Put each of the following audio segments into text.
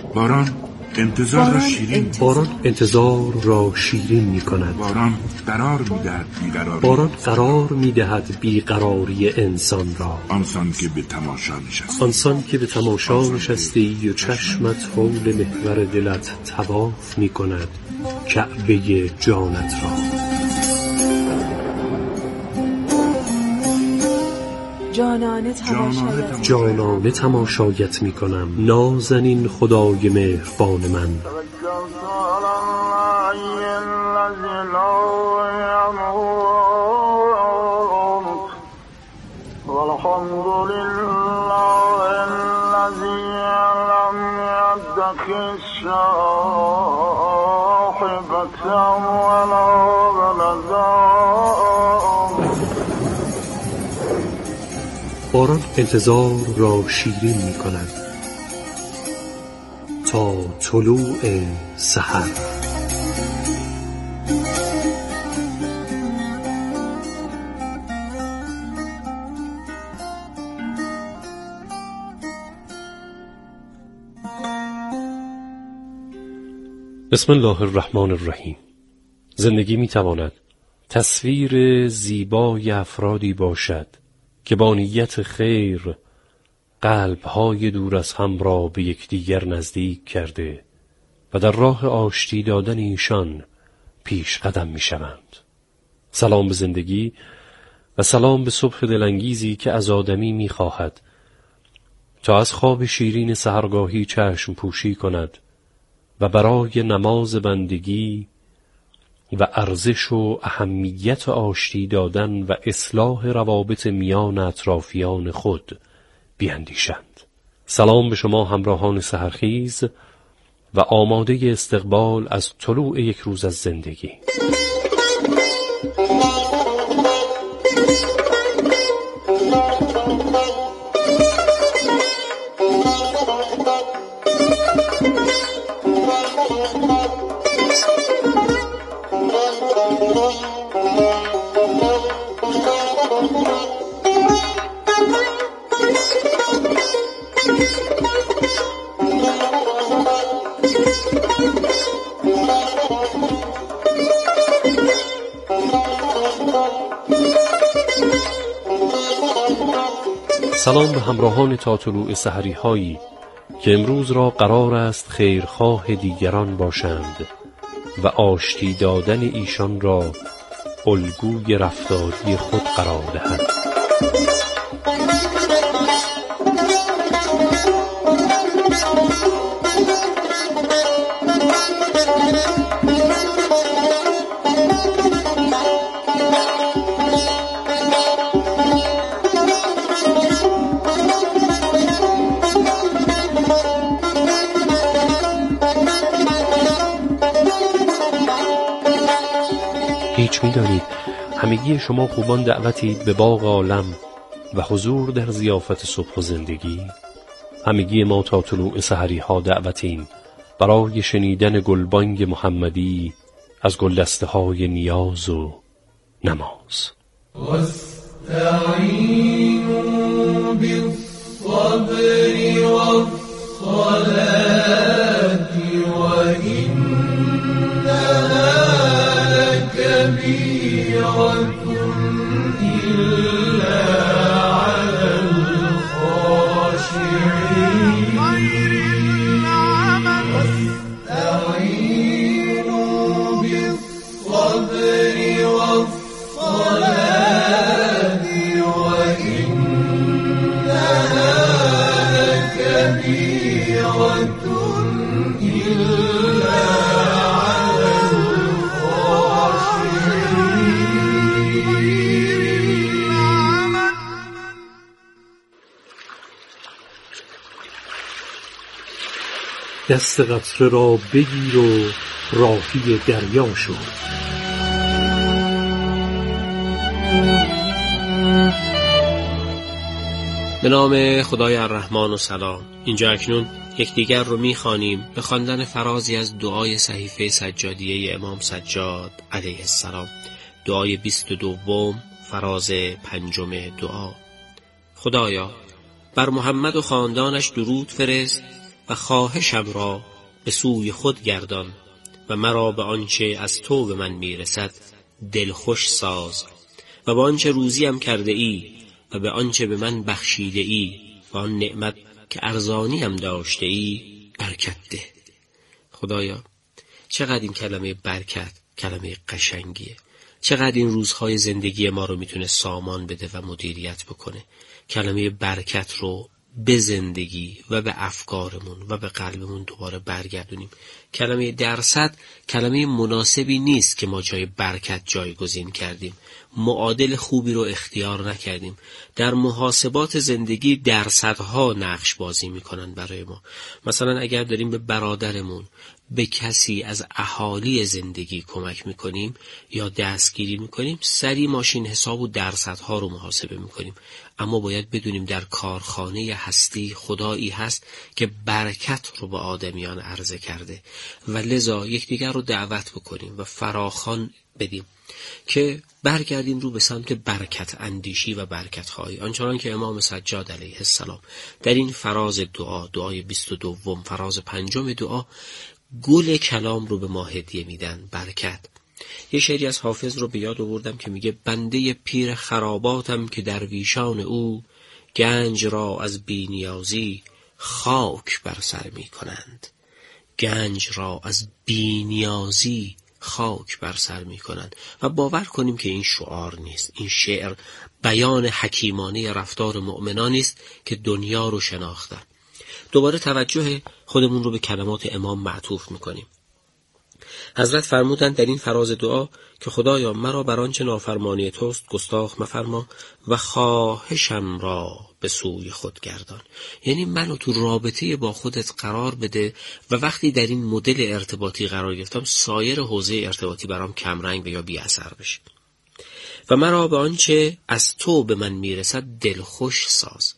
باران انتظار را شیرین می کند. باران قرار می دهد بیقراری انسان را. آنسان که به تماشا نشستی و چشمت حول محور دلت طواف می کند کعبه جانت را. جانانه تماشایت می کنم نازنین خدای مهربان من. باران انتظار را شیرین می کند تا طلوع سحر. بسم الله الرحمن الرحیم. زندگی می تواند تصویر زیبای افرادی باشد که با نیت خیر قلب‌های دور از هم را به یکدیگر نزدیک کرده و در راه آشتی دادن ایشان پیش قدم می‌شوند. سلام به زندگی و سلام به صبح دلانگیزی که از آدمی می‌خواهد تا از خواب شیرین سحرگاهی چشم پوشی کند و برای نماز بندگی و ارزش و اهمیت آشتی دادن و اصلاح روابط میان اطرافیان خود بیندیشند. سلام به شما همراهان سحرخیز و آماده استقبال از طلوع یک روز از زندگی. سلام به همراهان تا طلوع سحری هایی که امروز را قرار است خیرخواه دیگران باشند و آشتی دادن ایشان را الگوی رفتاری خود قرار دهند. هیچ می‌دانید همگی شما خوبان دعوتید به باغ عالم و حضور در ضیافت صبح و زندگی. همگی ما تا طلوع سحری ها دعوتیم برای شنیدن گلبانگ محمدی از گلدسته های نیاز و نماز. واستعینوا بالصبر والصلاة وإنها لكبيرة إلا على الخاشعين. واستعينوا بالصبر والصلاة وإنها لكبيرة إلا على الخاشعين. دست قطره را بگیر و راهی دریا شو. به نام خدای الرحمن و سلام. اینجا اکنون یکدیگر رو میخوانیم به خواندن فرازی از دعای صحیفه سجادیه امام سجاد علیه السلام. دعای 22 فراز 5 دعا. خدایا بر محمد و خاندانش درود فرست و خواهشم را به سوی خود گردان و مرا به آنچه از تو به من میرسد دلخوش ساز و به آنچه روزیم کرده ای و به آنچه به من بخشیده ای و آن نعمت که ارزانیم داشته ای برکت ده. خدایا چقدر این کلمه برکت کلمه قشنگیه، چقدر این روزهای زندگی ما رو میتونه سامان بده و مدیریت بکنه. کلمه برکت رو به زندگی و به افکارمون و به قلبمون دوباره برگردونیم. کلمه درصد کلمه مناسبی نیست که ما جای برکت جایگزین کردیم، معادل خوبی رو اختیار نکردیم. در محاسبات زندگی درصدها نقش بازی میکنن برای ما. مثلا اگر داریم به برادرمون، به کسی از اهالی زندگی کمک میکنیم یا دستگیری میکنیم، سری ماشین حساب و درصدها رو محاسبه میکنیم. اما باید بدونیم در کارخانه هستی خدایی هست که برکت رو به آدمیان عرضه کرده و لذا یکدیگر رو دعوت بکنیم و فراخوان بدیم که برگردیم رو به سمت برکت اندیشی و برکت خواهی، آنچنان که امام سجاد علیه السلام در این فراز دعا، دعای 22 فراز 5 دعا، گل کلام رو به ما هدیه میدن، برکت. یه شعری از حافظ رو به یاد آوردم که میگه بنده پیر خراباتم که درویشان او گنج را از بی‌نیازی خاک بر سر میکنند. گنج را از بی‌نیازی خاک بر سر میکنند. و باور کنیم که این شعار نیست، این شعر بیان حکیمانه رفتار مؤمنان است که دنیا رو شناختن. دوباره توجه خودمون رو به کلمات امام معطوف میکنیم. حضرت فرمودند در این فراز دعا که خدایا مرا بر آنچه نافرمانی توست گستاخ مفرما و خواهشم را به سوی خود گردان. یعنی منو تو رابطه با خودت قرار بده و وقتی در این مدل ارتباطی قرار گرفتم سایر حوزه ارتباطی برام کمرنگ و یا بی اثر بشه. و مرا به آنچه از تو به من میرسد دلخوش ساز،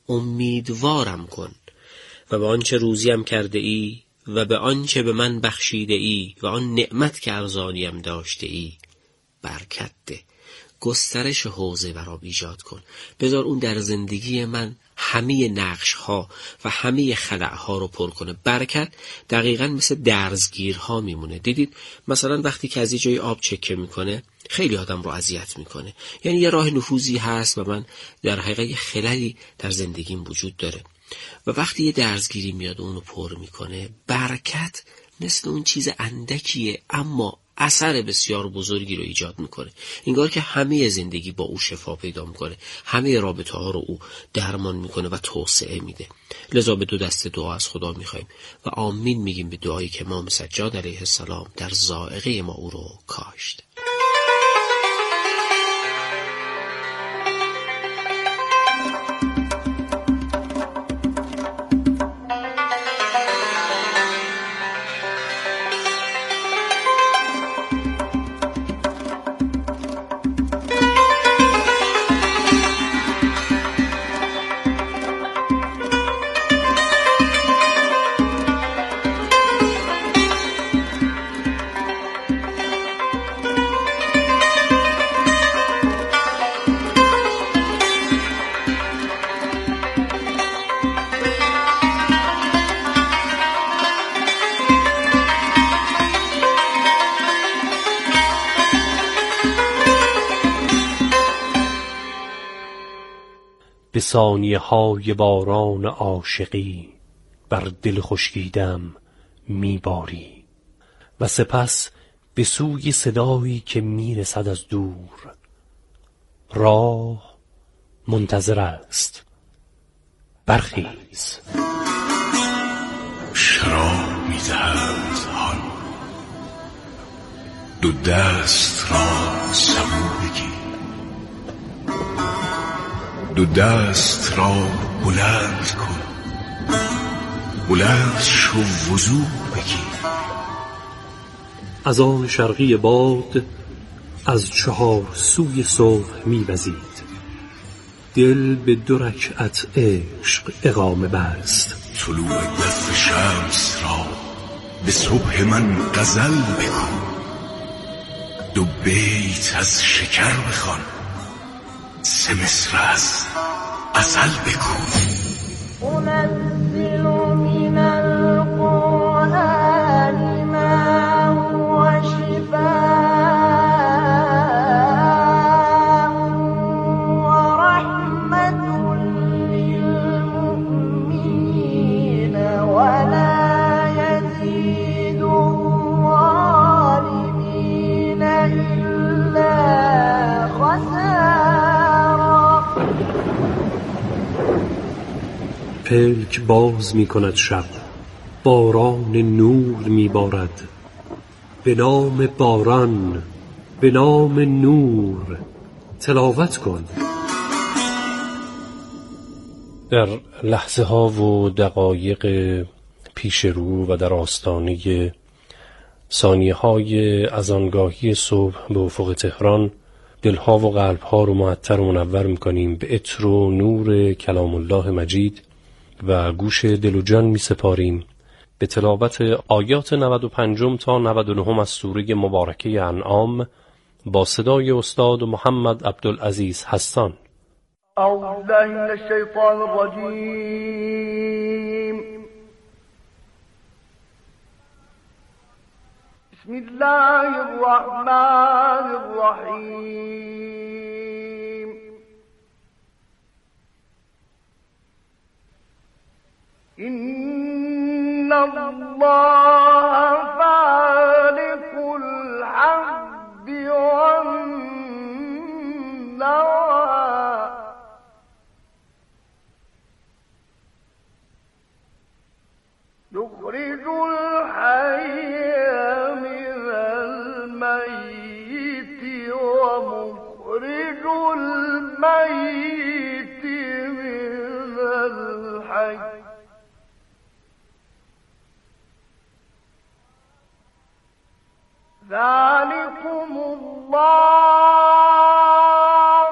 امیدوارم کن و به آنچه روزیم کرده ای و به آنچه به من بخشیده ای و آن نعمت که ارزانیم داشته ای برکت ده. گسترش حوزه برام ایجاد کن، بذار اون در زندگی من همه نقش ها و همه خلأ ها رو پر کنه. برکت دقیقاً مثل درزگیرها میمونه. دیدید مثلا وقتی که از یه جای آب چکه میکنه خیلی آدم رو اذیت میکنه، یعنی یه راه نفوذی هست و من در حقیقت یه خللی در زندگیم وجود داره و وقتی یه درزگیری میاد اونو پر میکنه. برکت مثل اون چیز اندکیه اما اثر بسیار بزرگی رو ایجاد میکنه، انگار که همه زندگی با او شفا پیدا میکنه، همه رابطه ها رو او درمان میکنه و توسعه میده. لذا به 2 دسته دعا از خدا میخوایم و آمین میگیم به دعایی که امام سجاد علیه السلام در ذائقه ما او رو کاشت. به ثانیه های باران عاشقی بر دل خشکیدم میباری و سپس به سوی صدایی که میرسد از دور. راه منتظر است، برخیز. شراب می‌دهد حال، 2 دست را سبو بگیر، 2 دست را بلند کن، بلند شو وضو بگیر. از آن شرقی باد از 4 سوی صبح می‌وزید، دل به 2 رکعت عشق اقامه بست. طلوع دست شمس را به صبح من غزل بکن، 2 بیت از شکر بخوان، 3 مصر از عسل بکن. أنزل من پلک باز می کند شب، باران نور می بارد. به نام باران، به نام نور تلاوت کن. در لحظه ها و دقایق پیش رو و در آستانه ثانیه های از آنگاهی صبح به افق تهران، دلها و قلبها رو معطر و منور میکنیم به عطر و نور کلام الله مجید و گوش دل و جان می سپاریم به تلاوت آیات 95 تا 99 از سوره مبارکه انعام با صدای استاد محمد عبدالعزیز حسان. اعوذ بالله من الشیطان الرجیم. بسم الله الرحمن الرحیم. إن الله فالق الحب والنوى يخرج الحي من الميت ومخرج الميت من الحي ذلكم الله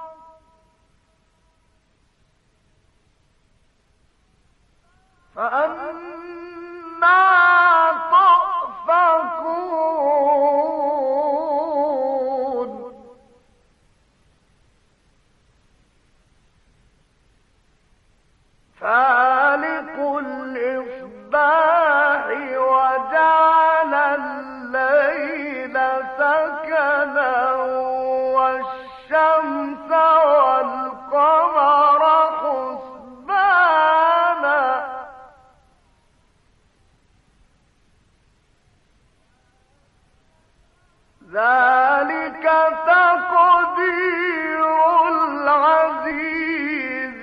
فأنا تؤفكون. فالق الإصباح وجعل الليل سكنا والشمس والقمر حسبانا ذلك تقدير العزيز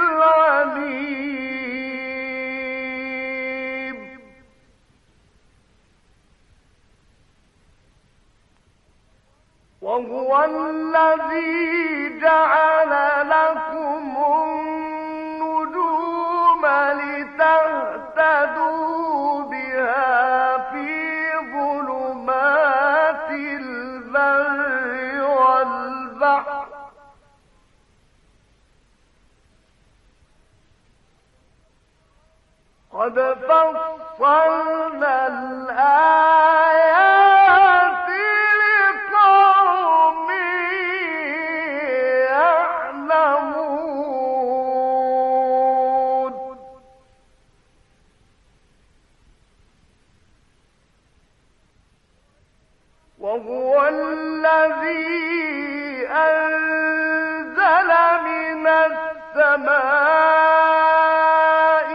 العليم. وهو الذي جعل لكم النجوم لتهتدوا بها في ظلمات البر والبحر قد فصلنا الآيات لقوم يعلمون. وهو الذي أنزل من السماء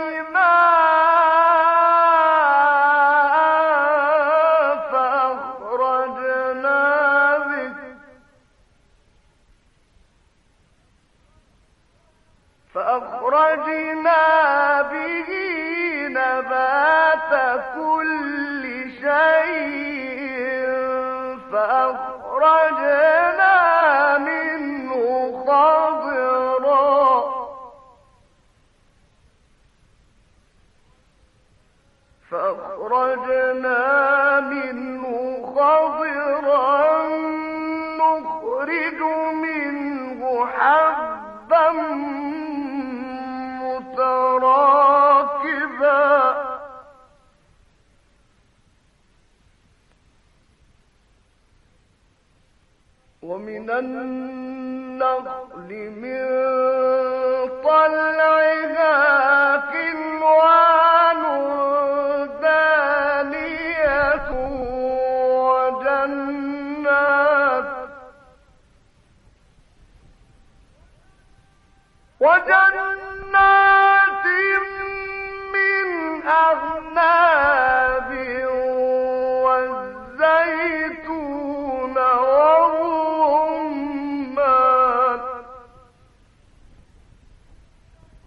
ماء فأخرجنا به نبات كل شيء فأخرجنا منه خضرا نخرج منه حبا متراكبا ومن النخل من طلعها كنوان دانية وجنات من أعناب والزيتون والرمان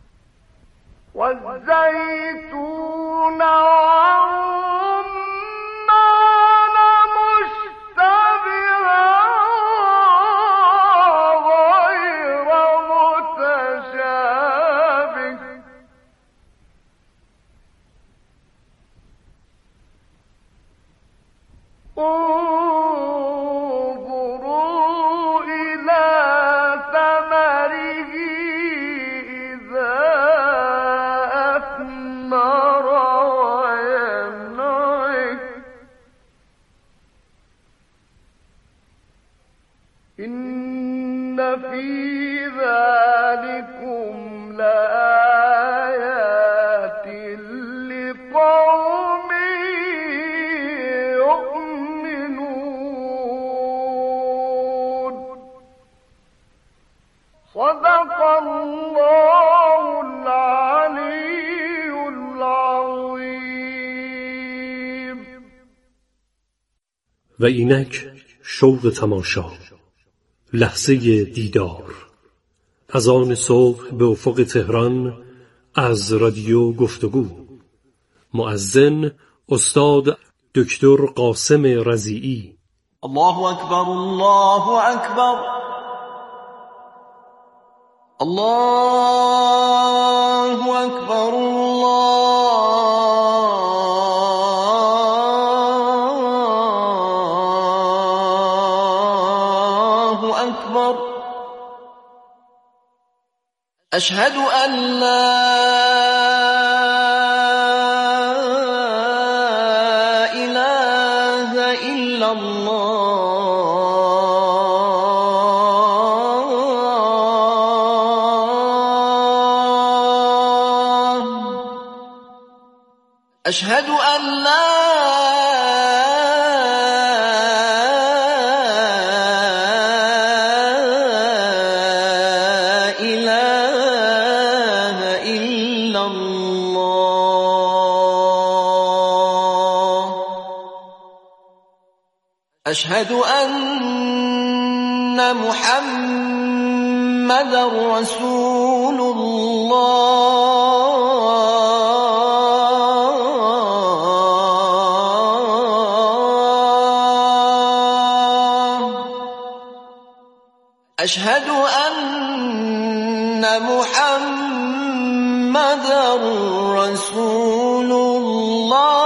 في ذلكم لآيات لقوم يؤمنون. صدق الله العلي العظیم. و اینک شوق تماشا، لحظه دیدار، از آن صبح به افق تهران، از رادیو گفتگو. مؤذن استاد دکتر قاسم رضیعی. الله اکبر، الله اکبر، الله اکبر، الله اکبر. اشهد ان لا اله الا الله. اشهد ان لا أشهد أن محمد رسول الله. أشهد أن محمد رسول الله.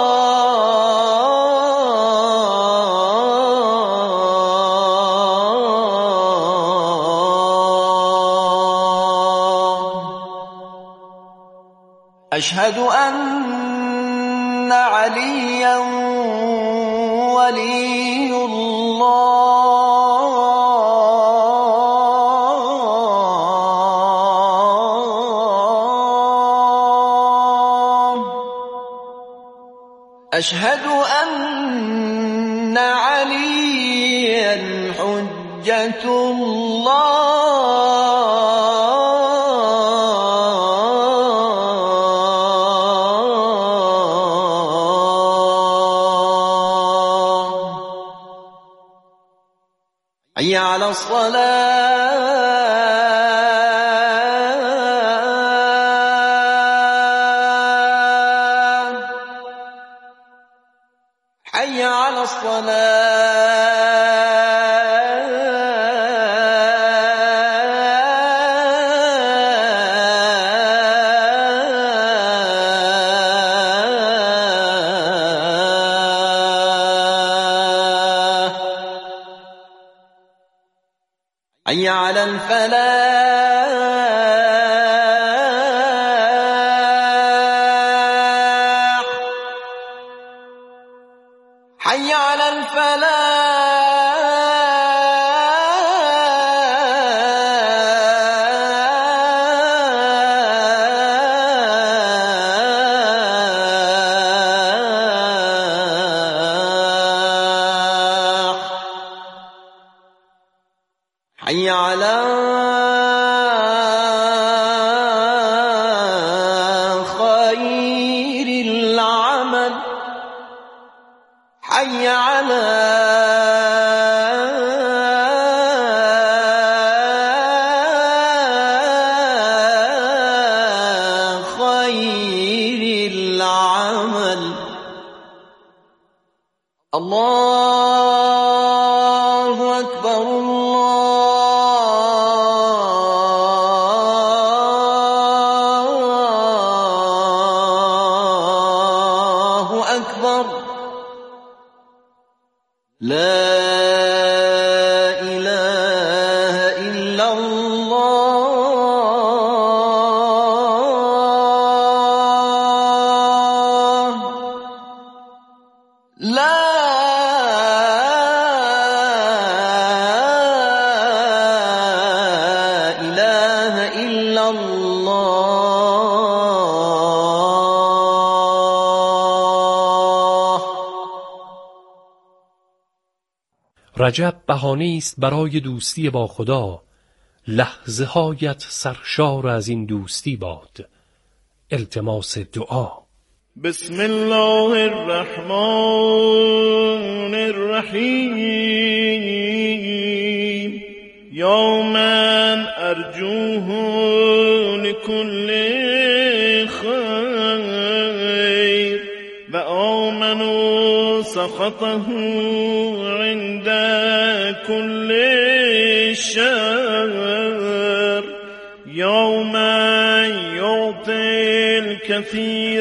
أشهد أن عليا ولي الله. أشهد أن عليا حجة الله. حي على الصلاة، حي على حي على الفلاح، حي على الفلاح. حي على خير العمل، حي على خير العمل. الله أكبر، الله أكبر. لا إله إلا الله. لا رجب بهانه است برای دوستی با خدا. لحظه هایت سرشار از این دوستی باد. التماس دعا. بسم الله الرحمن الرحیم. یا من ارجوه لكل خیر و آمنوا سخطه عند كل شر. یا من یعطی الكثیر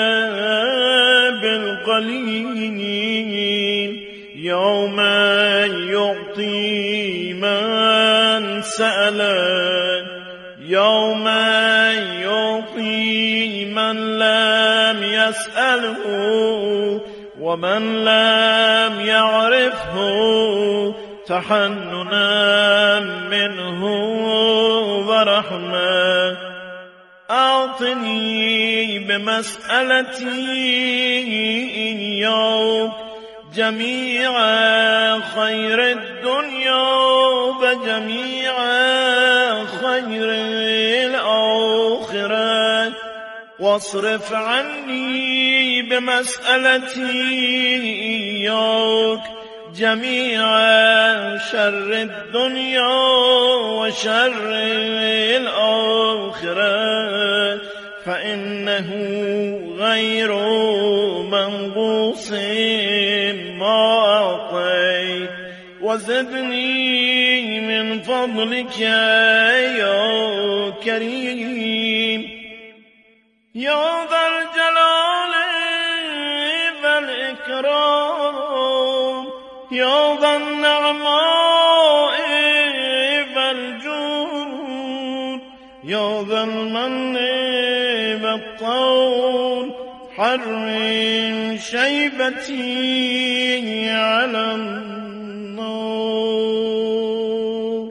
بالقلیل. یا من یعطی من سأله. یا من یعطی من لم یسأله و من لم یعرفه تحننا منه و رحمه. اعطنی بمسألتی ایاک جمیع خیر الدنیا و جمیع خیر الاخره واصرف عني بمسألتي إياك جميع شر الدنيا وشر الآخرة فإنه غير منقوص ما أعطيت وزدني من فضلك يا كريم يا ذا الجلال والإكرام يا ذا النعماء والجود يا ذا المن والطول حرم شيبتي على النار.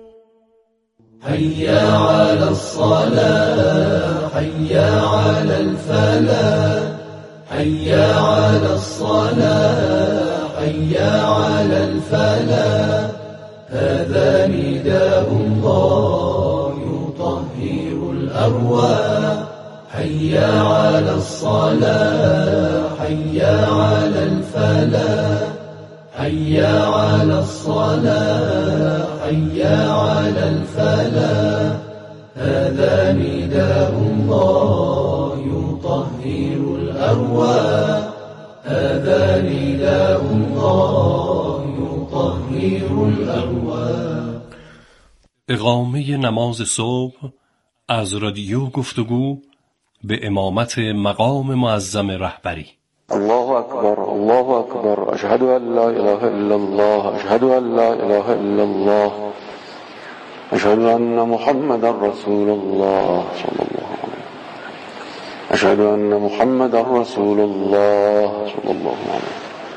حي على الصلاة حي على الفلاح حي على الصلاة حي على الفلاح هذا نداء الله يطهر الأرواح حي على الصلاة حي على الفلاح حي على الصلاة حي على الفلاح هذا نداء الله يطهر الأرواح هذا نداء الله يطهر الأرواح. اقامه نماز صبح از رادیو گفتگو به امامت مقام معظم رهبری. الله اکبر الله اکبر اشهد ان لا اله الا الله اشهد ان لا اله الا الله اشهد ان محمد رسول الله صلی الله علیه اشهد ان محمد رسول الله صلی الله علیه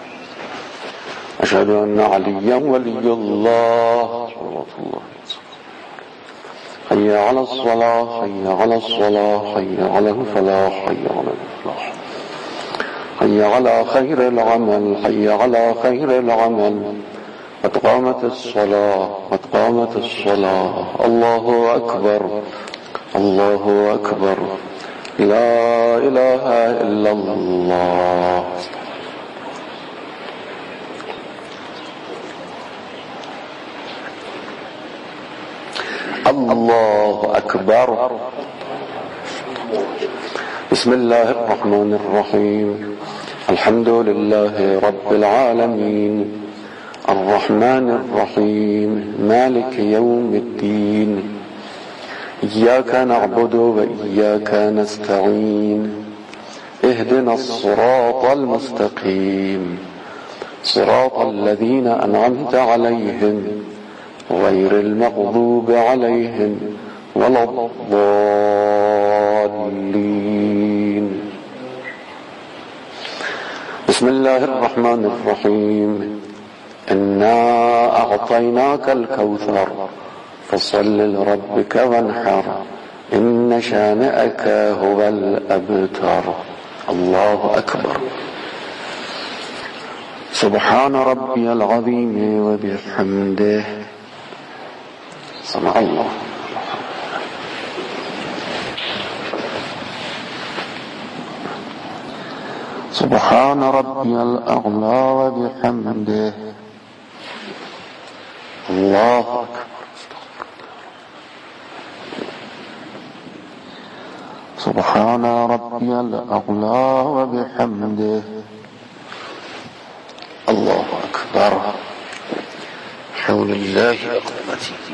اشهد ان علی ولی الله صلوات الله حي على الصلاة حي على الصلاة حي على الفلاح حي على الفلاح حي على خير العمل حي على خير العمل قد قامت الصلاة قد قامت الصلاة الله أكبر الله أكبر لا إله إلا الله. الله أكبر. بسم الله الرحمن الرحيم الحمد لله رب العالمين الرحمن الرحيم مالك يوم الدين إياك نعبد وإياك نستعين اهدنا الصراط المستقيم صراط الذين أنعمت عليهم غير المغضوب عليهم ولا الضالين. بسم الله الرحمن الرحيم إنا أعطيناك الكوثر فصل لربك وانحر إن شانئك هو الأبتر. الله أكبر. سبحان ربي العظيم وبحمده. سمع الله. سبحان ربي الأعلى وبحمده. الله أكبر. سبحان ربي الأعلى وبحمده. الله أكبر. حول الله أقومته.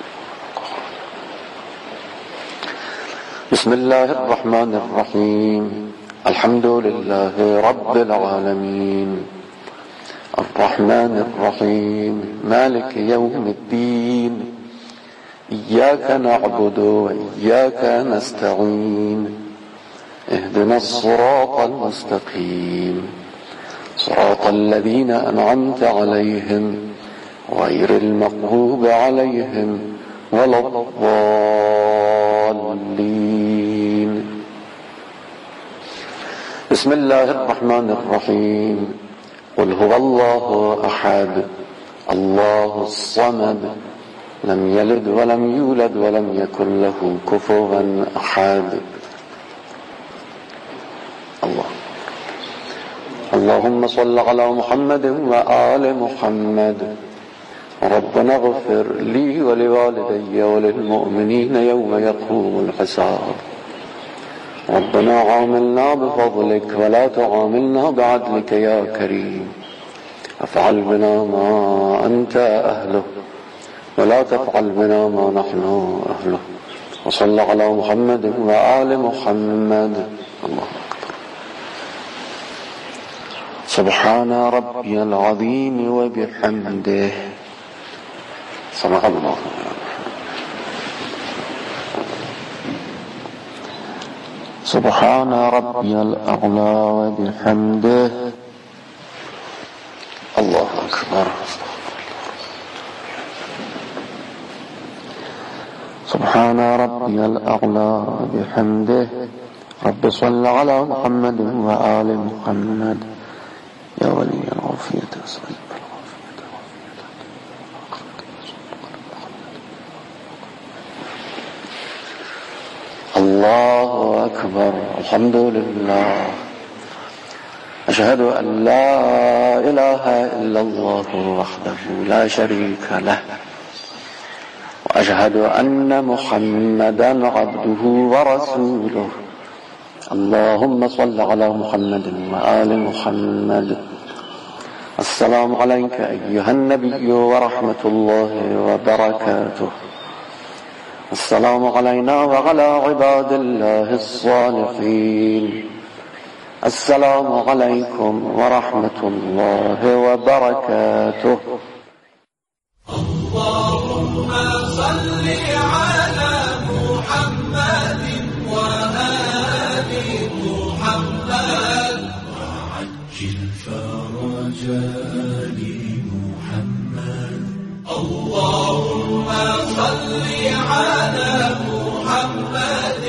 بسم الله الرحمن الرحيم. الحمد لله رب العالمين الرحمن الرحيم مالك يوم الدين إياك نعبد وإياك نستعين اهدنا الصراط المستقيم صراط الذين أنعمت عليهم غير المغضوب عليهم ولا الضالين. بسم الله الرحمن الرحيم. قل هو الله أحد الله الصمد لم يلد ولم يولد ولم يكن له كفوا أحد. الله. اللهم صل على محمد وآل محمد. ربنا اغفر لي ولوالدي وللمؤمنين يوم يقوم الحساب. ربنا عاملنا بفضلك ولا تعاملنا بعدلك يا كريم. افعل بنا ما أنت أهله ولا تفعل بنا ما نحن أهله. وصل على محمد وآل محمد. الله أكبر. سبحان ربي العظيم وبحمده. سمع الله. سبحان ربي الأعلى وبحمده. الله أكبر. سبحان ربي الأعلى وبحمده. رب صل على محمد وآل محمد. يا ولي العافية أسألك الله أكبر. الحمد لله. أشهد أن لا إله إلا الله وحده لا شريك له وأشهد أن محمدا عبده ورسوله. اللهم صل على محمد وآل محمد. السلام عليك أيها النبي ورحمة الله وبركاته. السلام علينا وعلى عباد الله الصالحين. السلام عليكم ورحمة الله وبركاته. اللهم صل على محمد وآل محمد وعجل فرجاء محمد. اللهم صل على محمد